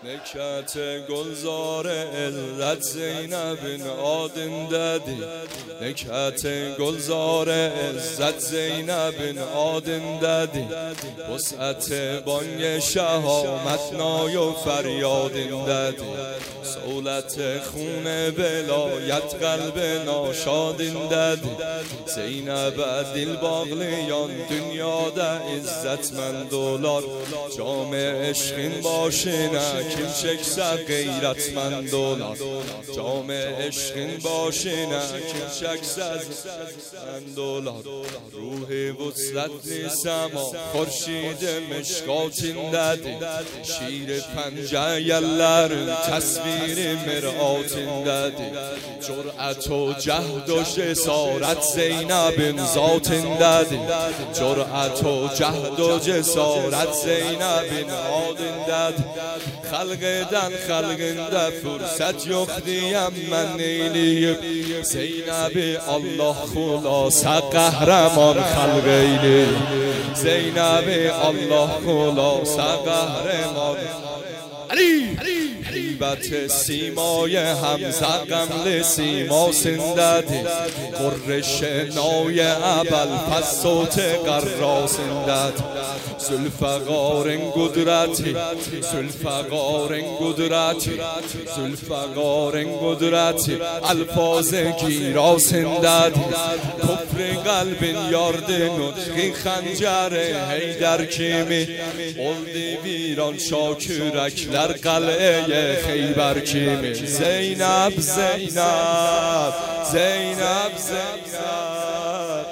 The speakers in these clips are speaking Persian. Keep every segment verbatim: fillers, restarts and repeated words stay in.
نکات گلزار علت زینب آدنددی نکات گلزار عزت زینب آدنددی وسعت بانگ شهامت نای و فریادنددی سولت خون بلایت قلب ناشادنددی زینب دل باغلیان دنیا ده عزت من دولار جام عشقین باشینه کم شکس غیرت من دولار جام عشقین باشینه کم شکس من دولار روح وصلت نیسما خورشید مشکاتنددی شیر پنجه یلر تصویر مرآتنددی جرأت و جهد و جسارت زینب ذاتنددی جرأت و جهد و جسارت زینب آدنددی خلقدن خلقنده فرصت یخدیم من نیلیم زینب الله خلاصه قهرمان خلقیلی زینب الله خلاصه قهرمان علی حیبت سیمای حمزه قمل سیما سنددی قرش نای ابل پس صوت قرا سنددی زلفقار قدرتی زلفقار قدرتی زلفقار قدرتی الفاظ گیرا سنددی کفر قلب یارد نطقی خنجر حیدر کیمی اولدی ویران شاکرکلر قلعه خیبر کیمی زینب زینب زینب زینب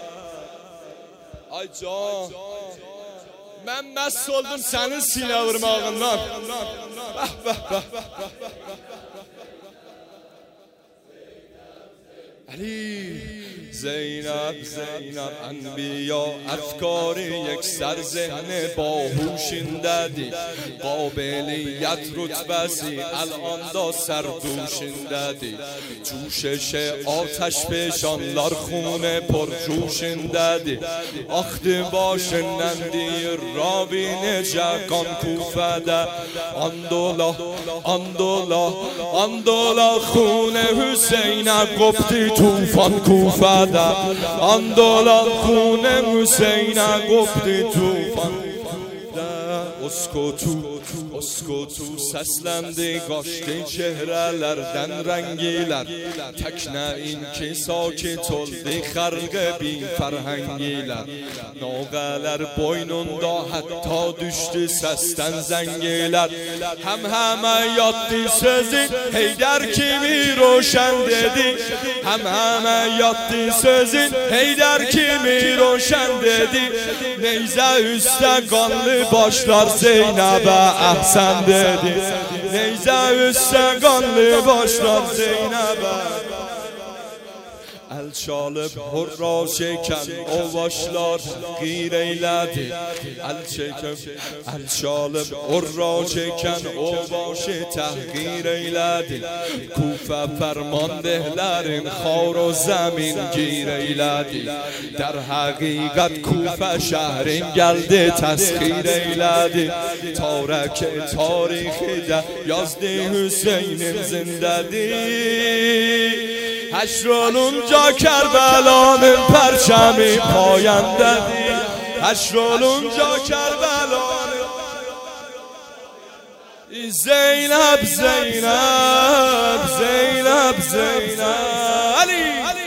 ay can mən məst oldum sənin sinə vurmağından bəh bəh bəh علی زینب زینب انبیا افکار یک سر ذهن باهوشنددی قابلیت رتبسی الان دا سردوشنددی جوشش آتش پیشانلار خونه پر جوشنددی آخت باشنندی رابین جقان کوفده اندولا اندولا اندولا خونه حسین گفتی توفان کوفده اندولان خون حسین گفتی توفان اسکوتو اسکوتو سسلنده گاشته چهرهlerden rengiler tekne inki sakit oldu خرق بی فرهنگیler ناقهler boynunda hatta düştü sesten zengiler hem heme yattı sözün Heydər kimi roşen dedi hem heme yattı sözün Heydər kimi roşen dedi neyze üstte kanlı başlar Zeynep'e ahsen dedi neyze üstte kanlı başlar Zeynep'e el çalıp hurra çeken o başlar gir eyledi el çekip el çalıp hurra çeken o başı tahgir eyledi Kufe fermandehlerin xar و zemin gir eyledi در حقیقت کوفه şehrin geldi tezkir eyledi tarek tarihi de yazdı Hüseyin'in zindedi حشر olunca Kerbela'nın perçemi payendedir حشر olunca Kerbela'nın Zeynep Zeynep Zeynep Zeynep Ali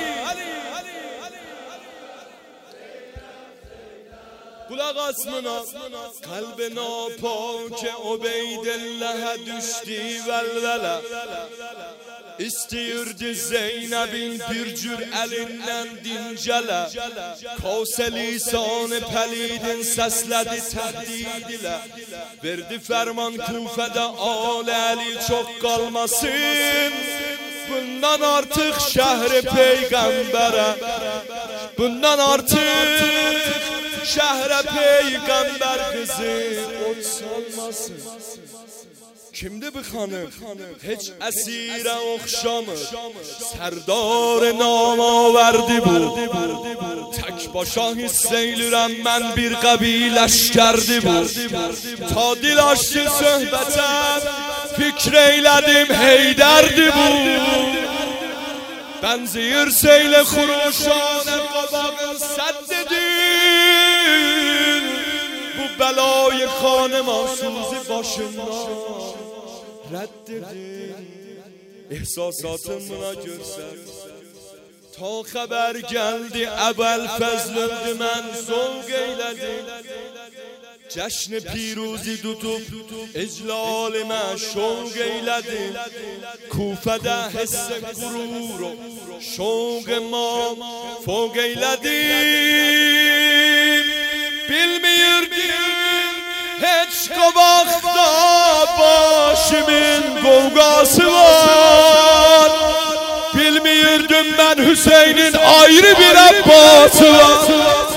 kulak asmına kalbine pake Ubeydillah'a düştü velvele İstiyirdi Zeynep'in bir cür elinden dincele Kose lisanı pelidin sesledi tehdid ile Verdi ferman Kufe'de aleli çok kalmasın Bundan artık şehri peygambere Bundan artık şehre peygamber kızı ot salmasın. Kimdi bu hanım? Hiç esire okşamır. Serdar namaverdi bu. Tek başa hisseylirəm mən bir qabiləşkərdi bu. Ta dil açdı söhbətəm, fikr eylədim heydərdi bu. Benziyir seyle xuruşanə qabağın səddidir. Bu belayı xanım ansuzı başından reddedir. İhsasatım buna görsən ta xəbər gəldi əbəl fəzlümdü mən zovq eylədim. Cəşn piruzi tutub iclalimə şovq eylədim. Kufədə hissə qurur o şovq imam fovq eylədim. Bilmirdim heç qabaqda başımın qovqası var. Bilmirdim mən Hüseynin ayrı bir abbası var.